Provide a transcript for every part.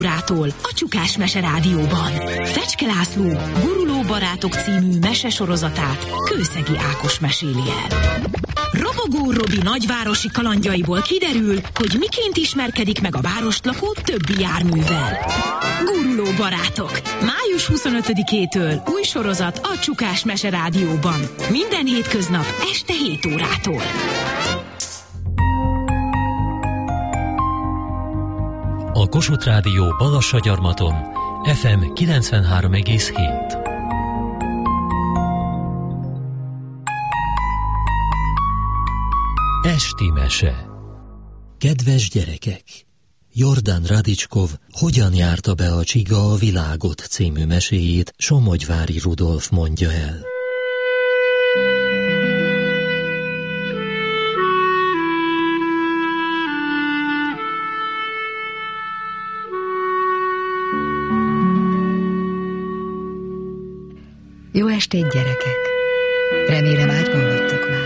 Rától a Csukás Mese Rádióban. Fecske László Guruló barátok című mesesorozatát Kőszegi Ákos meséli el. Robogó Robi nagyvárosi kalandjaiból kiderül, hogy miként ismerkedik meg a városlakó többi járművel. Guruló barátok. Május 25-től új sorozat a Csukás Mese Rádióban. Minden hétköznap este 7 órától. A Kossuth Rádió Balassagyarmaton FM 93,7. Esti mese. Kedves gyerekek! Jordan Radicskov hogyan járta be a csiga a világot című meséjét Somogyvári Rudolf mondja el. Jó estét, gyerekek! Remélem ágyban vagytok már.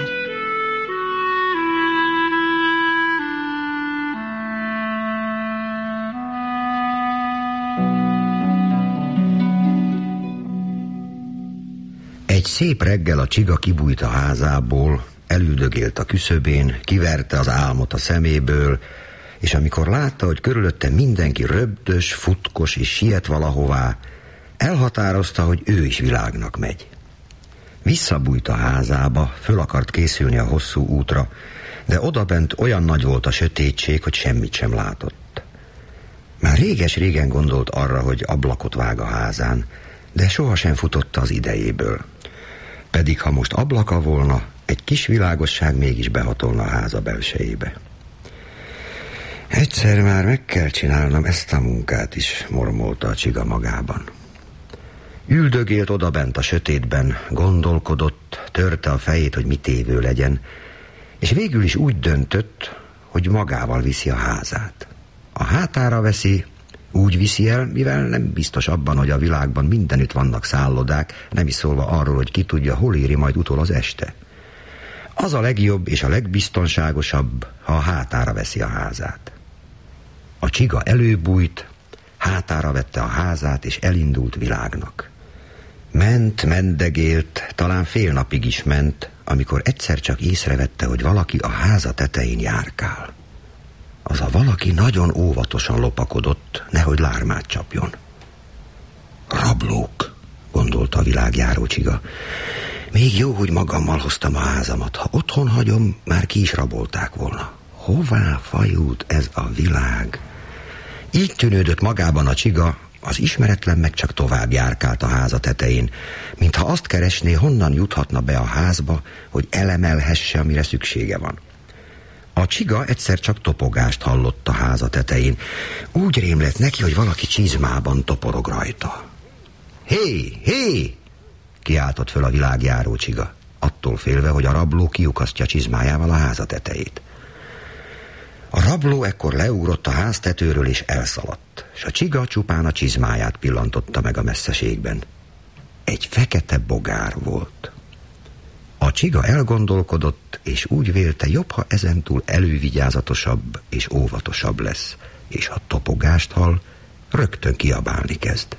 Egy szép reggel a csiga kibújt a házából, elüldögélt a küszöbén, kiverte az álmot a szeméből, és amikor látta, hogy körülötte mindenki röbdös, futkos és siet valahová, elhatározta, hogy ő is világnak megy. Visszabújt a házába, föl akart készülni a hosszú útra, de odabent olyan nagy volt a sötétség, hogy semmit sem látott. Már réges-régen gondolt arra, hogy ablakot vág a házán, de sohasem futotta az idejéből. Pedig ha most ablaka volna, egy kis világosság mégis behatolna a háza belsejébe. Egyszer már meg kell csinálnom ezt a munkát is, mormolta a csiga magában. Üldögélt odabent a sötétben, gondolkodott, törte a fejét, hogy mit évő legyen, és végül is úgy döntött, hogy magával viszi a házát. A hátára veszi, úgy viszi el, mivel nem biztos abban, hogy a világban mindenütt vannak szállodák, nem is szólva arról, hogy ki tudja, hol éri majd utol az este. Az a legjobb és a legbiztonságosabb, ha a hátára veszi a házát. A csiga előbújt, hátára vette a házát, és elindult világnak. Mendegélt, talán fél napig is ment, amikor egyszer csak észrevette, hogy valaki a háza tetején járkál. Az a valaki nagyon óvatosan lopakodott, nehogy lármát csapjon. Rablók, gondolta a világjáró csiga. Még jó, hogy magammal hoztam a házamat. Ha otthon hagyom, már ki is rabolták volna. Hová fajult ez a világ? Így tűnődött magában a csiga, az ismeretlen meg csak tovább járkált a háza tetején, mintha azt keresné, honnan juthatna be a házba, hogy elemelhesse, amire szüksége van. A csiga egyszer csak topogást hallott a háza tetején. Úgy rémlett neki, hogy valaki csizmában toporog rajta. Hé, hé! Kiáltott föl a világjáró csiga, attól félve, hogy a rabló kiukasztja csizmájával a háza tetejét. A rabló ekkor leugrott a háztetőről és elszaladt, és a csiga csupán a csizmáját pillantotta meg a messzeségben. Egy fekete bogár volt. A csiga elgondolkodott, és úgy vélte, jobb, ha ezentúl elővigyázatosabb és óvatosabb lesz, és ha topogást hall, rögtön kiabálni kezd.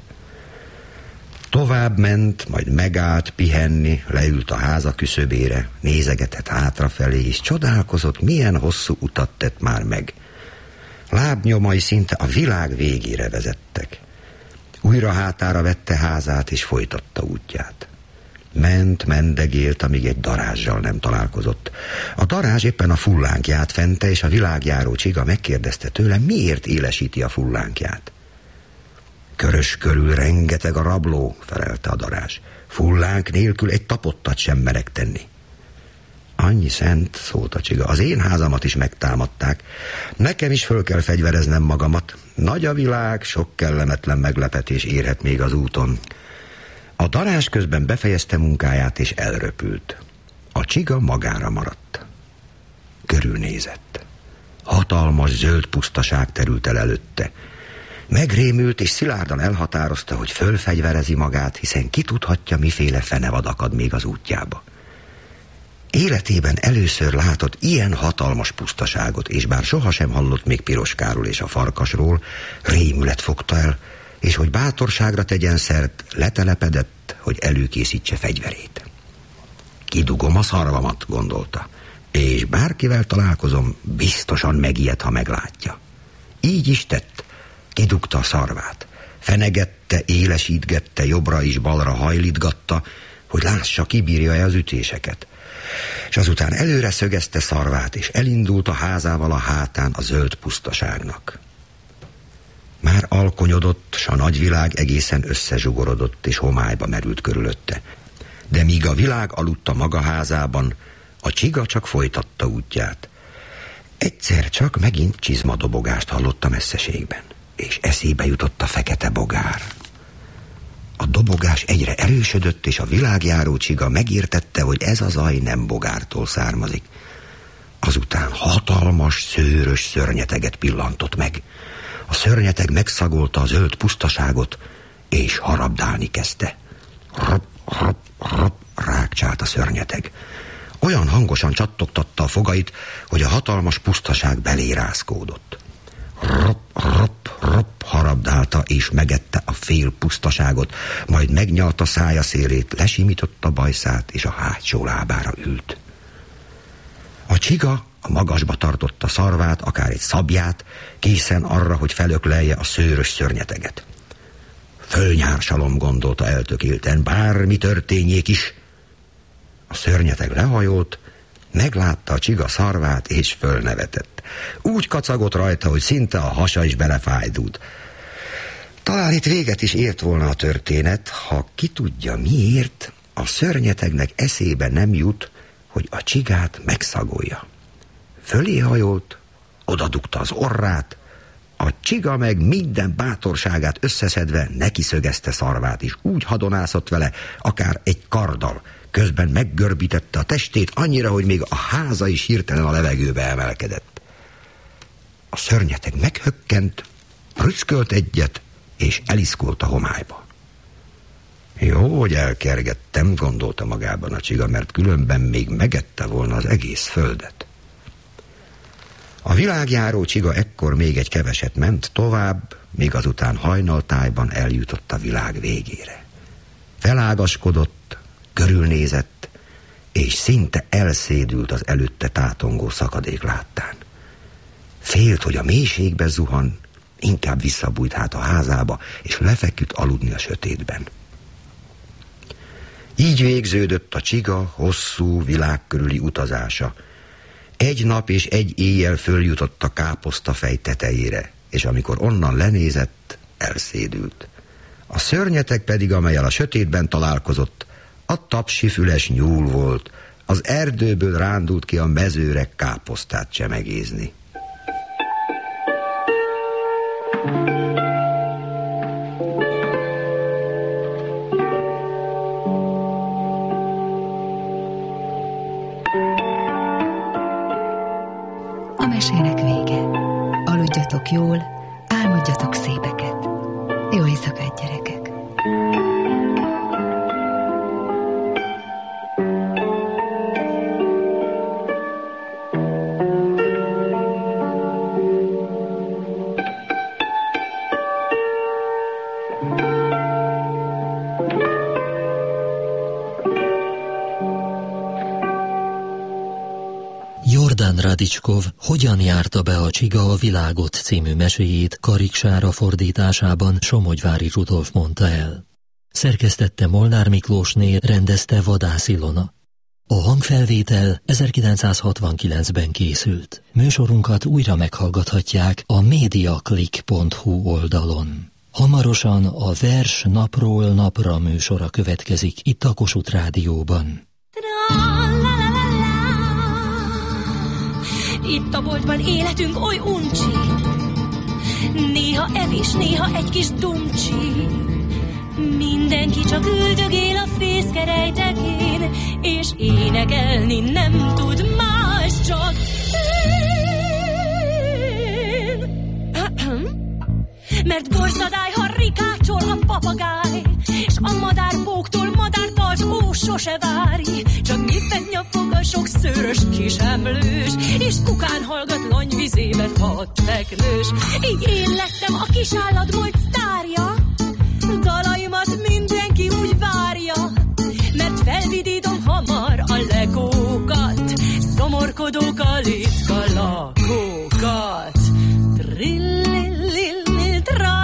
Tovább ment, majd megállt pihenni, leült a háza küszöbére, nézegetett hátrafelé, és csodálkozott, milyen hosszú utat tett már meg. Lábnyomai szinte a világ végére vezettek. Újra hátára vette házát, és folytatta útját. Mendegélt, amíg egy darázssal nem találkozott. A darázs éppen a fullánkját fente, és a világjáró csiga megkérdezte tőle, miért élesíti a fullánkját. Körös körül rengeteg a rabló, felelte a darázs. Fullánk nélkül egy tapottat sem merek tenni. Annyi szent, szólt a csiga, az én házamat is megtámadták. Nekem is föl kell fegyvereznem magamat. Nagy a világ, sok kellemetlen meglepetés érhet még az úton. A darázs közben befejezte munkáját és elröpült. A csiga magára maradt. Körülnézett. Hatalmas zöld pusztaság terült el előtte. Megrémült és szilárdan elhatározta, hogy fölfegyverezi magát, hiszen ki tudhatja, miféle fenevad akad még az útjába. Életében először látott ilyen hatalmas pusztaságot, és bár sohasem hallott még Piroskáról és a farkasról, rémület fogta el, és hogy bátorságra tegyen szert, letelepedett, hogy előkészítse fegyverét. Kidugom a szarvamat, gondolta, és bárkivel találkozom, biztosan megijed, ha meglátja. Így is tett, kidugta a szarvát, fenegette, élesítgette, jobbra és balra hajlítgatta, hogy lássa, kibírja-e az ütéseket. És azután előre szögezte szarvát, és elindult a házával a hátán a zöld pusztaságnak. Már alkonyodott, s a nagyvilág egészen összezsugorodott, és homályba merült körülötte. De míg a világ aludt a maga házában, a csiga csak folytatta útját. Egyszer csak megint csizmadobogást hallott a messzeségben, és eszébe jutott a fekete bogár. A dobogás egyre erősödött, és a világjáró csiga megértette, hogy ez a zaj nem bogártól származik. Azután hatalmas, szőrös szörnyeteget pillantott meg. A szörnyeteg megszagolta a zöld pusztaságot, és harabdálni kezdte. Rop, rop, rop, rákcsált a szörnyeteg. Olyan hangosan csattogtatta a fogait, hogy a hatalmas pusztaság belé rázkódott. Rop, rop, rop, harabdálta és megette a fél pusztaságot, majd megnyalta szája szélét, lesimította bajszát, és a hátsó lábára ült. A csiga a magasba tartotta szarvát, akár egy szabját, készen arra, hogy felöklelje a szőrös szörnyeteget. Fölnyársalom, gondolta eltökélten, bármi történjék is. A szörnyeteg lehajolt, meglátta a csiga szarvát, és fölnevetett. Úgy kacagott rajta, hogy szinte a hasa is belefájdult. Talán itt véget is ért volna a történet, ha ki tudja miért, a szörnyetegnek eszébe nem jut, hogy a csigát megszagolja. Fölé hajolt, odadugta az orrát, a csiga meg minden bátorságát összeszedve nekiszögezte szarvát, és úgy hadonászott vele, akár egy karddal. Közben meggörbítette a testét annyira, hogy még a háza is hirtelen a levegőbe emelkedett. A szörnyeteg meghökkent, prüszkölt egyet, és eliszkult a homályba. Jó, hogy elkergettem, gondolta magában a csiga, mert különben még megette volna az egész földet. A világjáró csiga ekkor még egy keveset ment tovább, míg azután hajnaltájban eljutott a világ végére. Felágaskodott, körülnézett, és szinte elszédült az előtte tátongó szakadék láttán. Félt, hogy a mélységbe zuhan, inkább visszabújt hát a házába, és lefeküdt aludni a sötétben. Így végződött a csiga hosszú világkörüli utazása. Egy nap és egy éjjel följutott a káposztafej tetejére, és amikor onnan lenézett, elszédült. A szörnyeteg pedig, amellyel a sötétben találkozott, a tapsifüles nyúl volt, az erdőből rándult ki a mezőre káposztát csemegézni. A mesének vége. Aludjatok jól, álmodjatok szépeket. Jó éjszakát, gyerekek! Jordan Radicskov Hogyan járta be a csiga a világot című meséjét Kariksára fordításában Somogyvári Rudolf mondta el. Szerkesztette Molnár Miklósné, rendezte Vadász Ilona. A hangfelvétel 1969-ben készült. Műsorunkat újra meghallgathatják a mediaclick.hu oldalon. Hamarosan a Vers napról napra műsora következik itt a Kossuth Rádióban. Itt a boltban életünk oly uncsi, néha evés, néha egy kis dumcsi. Mindenki csak üldögél a fészkerejtekén, és énekelni nem tud más, csak én. mert borzadály, ha rikácsol a papagáj, s a madárpóktól madártalt ó sose várj, csak nyippet nyapog a sok szőrös kis emlős, és kukán hallgat lanyvizében hat feknős. Így én lettem a kis állatbolt sztárja, dalaimat mindenki úgy várja, mert felvidítom hamar a legókat, szomorkodók a litka lakókat. Trillillil,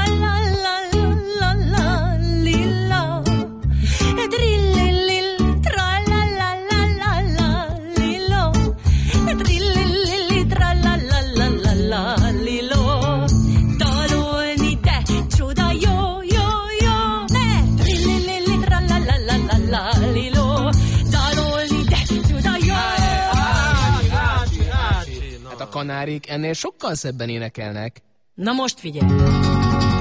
tralalalala, trillillil, tralalalala, trillillil, tralalalala, dalolni de csoda jó, jó, jó, mert trillillil, tralalalala, dalolni de csoda jó. Hát a kanárik ennél sokkal szebben énekelnek. Na most figyelj!